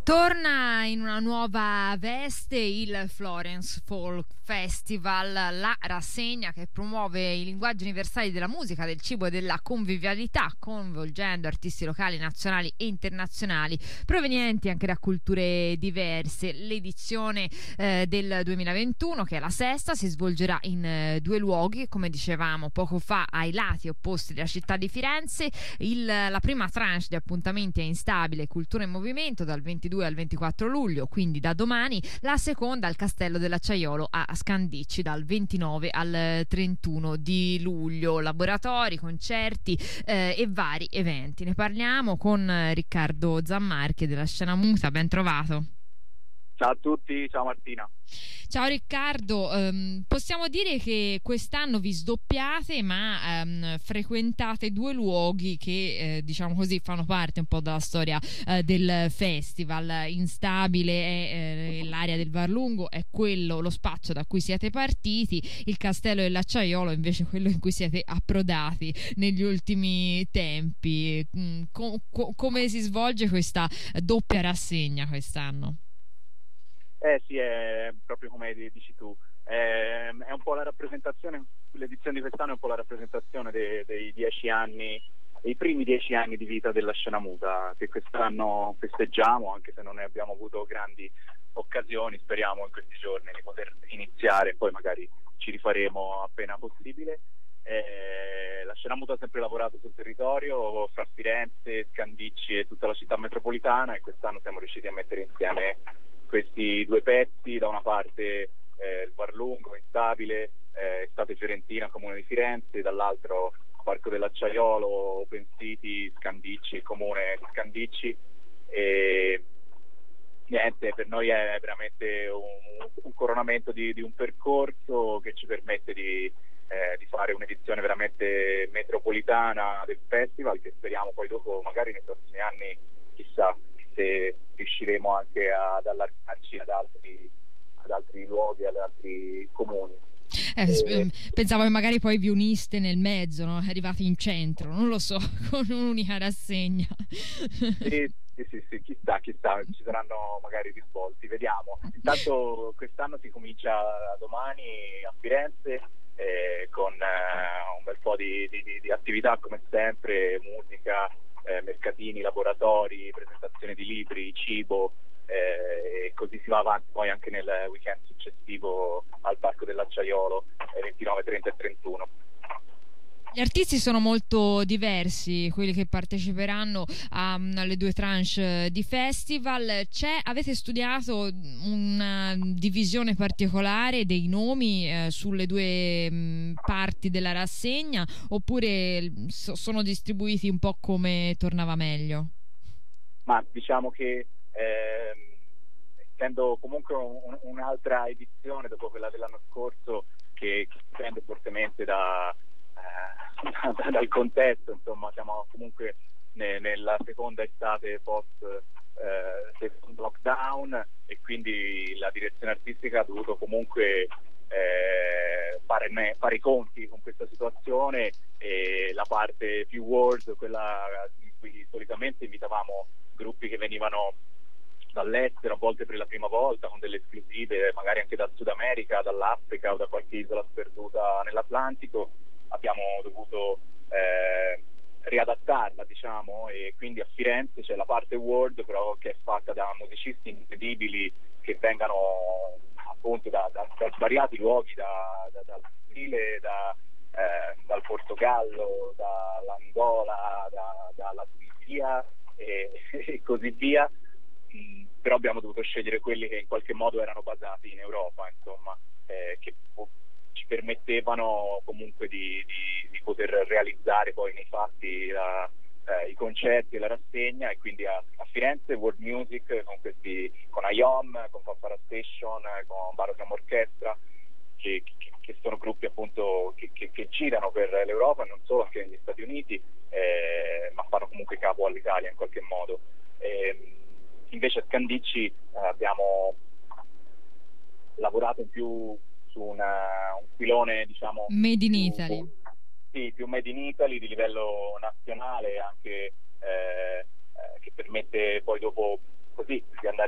Torna in una nuova veste il Florence Folk Festival, la rassegna che promuove i linguaggi universali della musica, del cibo e della convivialità, coinvolgendo artisti locali, nazionali e internazionali provenienti anche da culture diverse. L'edizione del 2021, che è la sesta, si svolgerà in due luoghi, come dicevamo poco fa, ai lati opposti della città di Firenze. La prima tranche di appuntamenti è in Stabile Cultura in Movimento dal 22 al 24 luglio, quindi da domani. La seconda al Castello dell'Acciaiolo a Scandicci dal 29 al 31 di luglio. Laboratori, concerti e vari eventi. Ne parliamo con Riccardo Zammarchi della Scena Muta. Ben trovato. Ciao a tutti, ciao Martina. Ciao Riccardo, possiamo dire che quest'anno vi sdoppiate, ma frequentate due luoghi che diciamo così fanno parte un po' della storia del festival. Instabile è l'area del Varlungo, è quello, lo spazio da cui siete partiti. Il Castello dell'Acciaiolo invece quello in cui siete approdati negli ultimi tempi. Come si svolge questa doppia rassegna quest'anno? Sì, è proprio come dici tu, è un po' la rappresentazione, l'edizione di quest'anno è un po' la rappresentazione dei 10 anni, dei primi 10 anni di vita della Scena Muta, che quest'anno festeggiamo, anche se non ne abbiamo avuto grandi occasioni. Speriamo in questi giorni di poter iniziare, poi magari ci rifaremo appena possibile. La Scena Muta ha sempre lavorato sul territorio, fra Firenze, Scandicci e tutta la città metropolitana, e quest'anno siamo riusciti a mettere insieme questi due pezzi: da una parte il Varlungo, Instabile, Estate Fiorentina, Comune di Firenze, dall'altro Parco dell'Acciaiolo, Open City, Scandicci, Comune di Scandicci. E niente, per noi è veramente un coronamento di un percorso che ci permette di fare un'edizione veramente metropolitana del festival, che speriamo poi dopo, magari nei prossimi anni, chissà se riusciremo anche ad allargarci ad altri luoghi, ad altri comuni. Pensavo che magari poi vi uniste nel mezzo, no? Arrivati in centro, non lo so, con un'unica rassegna. Sì, chissà, ci saranno magari risvolti, vediamo. Intanto quest'anno si comincia domani a Firenze con un bel po' di attività come sempre, musica, mercatini, laboratori, presentazioni di libri, cibo, e così si va avanti poi anche nel weekend successivo al Parco dell'Acciaiolo, 29, 30 e 31. Gli artisti sono molto diversi, quelli che parteciperanno alle due tranche di festival. Avete studiato una divisione particolare dei nomi sulle due parti della rassegna, oppure sono distribuiti un po' come tornava meglio? Ma diciamo che essendo comunque un'altra edizione dopo quella dell'anno scorso, che dipende fortemente dal contesto, insomma, siamo comunque nella seconda estate post lockdown, e quindi la direzione artistica ha dovuto comunque fare i conti con questa situazione, e la parte più world, quella in cui solitamente invitavamo gruppi che venivano dall'estero, a volte per la prima volta, con delle esclusive magari anche dal Sud America, dall'Africa o da qualche isola sperduta nell'Atlantico, abbiamo dovuto riadattarla, diciamo, e quindi a Firenze c'è la parte world, però che è fatta da musicisti incredibili che vengono appunto da svariati luoghi, dal Brasile, dal Portogallo, dall'Angola, dalla Tunisia e così via. Però abbiamo dovuto scegliere quelli che in qualche modo erano basati in Europa, insomma, che ci permettevano comunque di poter realizzare poi nei fatti i concerti e la rassegna. E quindi a Firenze World Music con IOM, con Fanfara Station, con Barogram Orchestra, che sono gruppi appunto che girano per l'Europa e non solo, anche negli Stati Uniti, ma fanno comunque capo all'Italia in qualche modo. Invece a Scandicci abbiamo lavorato in più su un filone, diciamo, Made in Italy. Sì, più Made in Italy, di livello nazionale, anche che permette poi dopo così di andare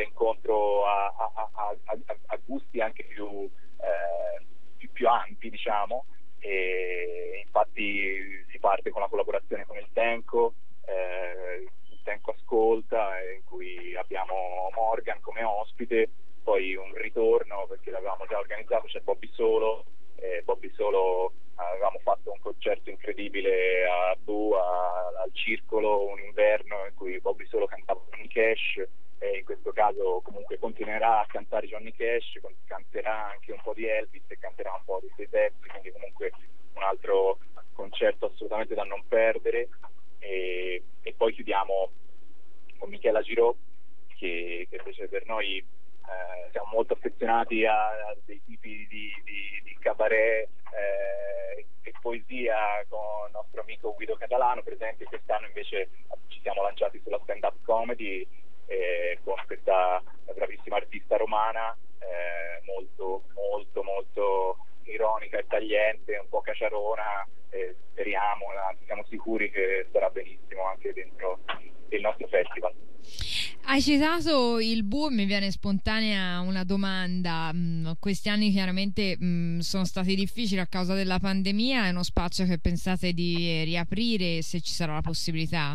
in questo caso comunque continuerà a cantare Johnny Cash, canterà anche un po' di Elvis e canterà un po' di suoi pezzi, quindi comunque un altro concerto assolutamente da non perdere. E poi chiudiamo con Michela Girò, che invece per noi siamo molto affezionati a dei tipi di cabaret e poesia con il nostro amico Guido Catalano. Per esempio quest'anno invece ci siamo lanciati sulla stand-up comedy con questa bravissima artista romana, molto molto molto ironica e tagliente, un po' caciarona, speriamo, siamo sicuri che sarà benissimo anche dentro il nostro festival. Hai citato il boom, mi viene spontanea una domanda. Questi anni chiaramente sono stati difficili a causa della pandemia, è uno spazio che pensate di riaprire, se ci sarà la possibilità?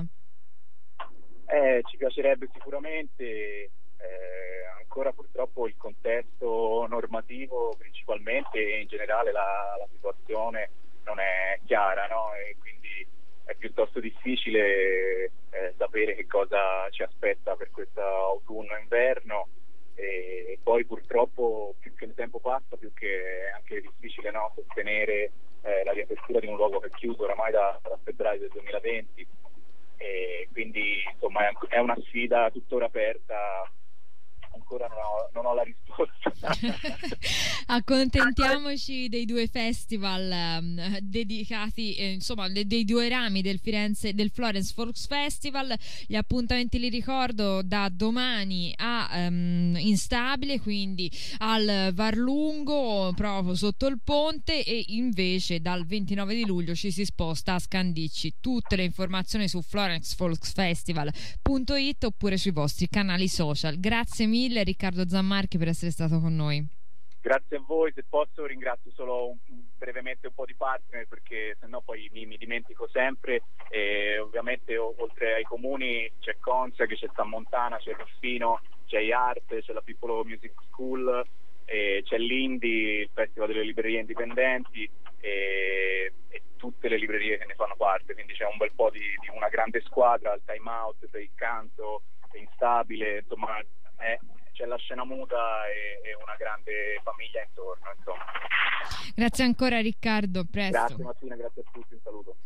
Ci piacerebbe sicuramente, ancora purtroppo il contesto normativo principalmente e in generale la situazione non è chiara, no? E quindi è piuttosto difficile sapere che cosa ci aspetta per questo autunno-inverno, e poi purtroppo più che il tempo passa più che è anche difficile, no, sostenere la riapertura di un luogo che è chiuso oramai da febbraio del 2020, e quindi insomma è una sfida tuttora aperta. Ancora non ho la risposta. Accontentiamoci dei due festival dedicati, insomma, dei due rami del Florence Folk Festival. Gli appuntamenti li ricordo: da domani a Instabile, quindi al Varlungo proprio sotto il ponte, e invece dal 29 di luglio ci si sposta a Scandicci. Tutte le informazioni su florencefolkfestival.it oppure sui vostri canali social. Grazie mille Riccardo Zammarchi per essere stato con noi. Grazie a voi. Se posso ringrazio solo brevemente un po' di partner, perché sennò poi mi dimentico sempre, e ovviamente oltre ai comuni c'è Conza, che c'è San Montana, c'è Ruffino, c'è IART, c'è la Piccolo Music School, c'è l'Indie, il Festival delle Librerie Indipendenti e tutte le librerie che ne fanno parte, quindi c'è un bel po' di una grande squadra, il Time Out, il Canto, Instabile, insomma c'è la scena muta e una grande famiglia intorno, insomma. Grazie ancora Riccardo, a presto. Grazie Martina, grazie a tutti, un saluto.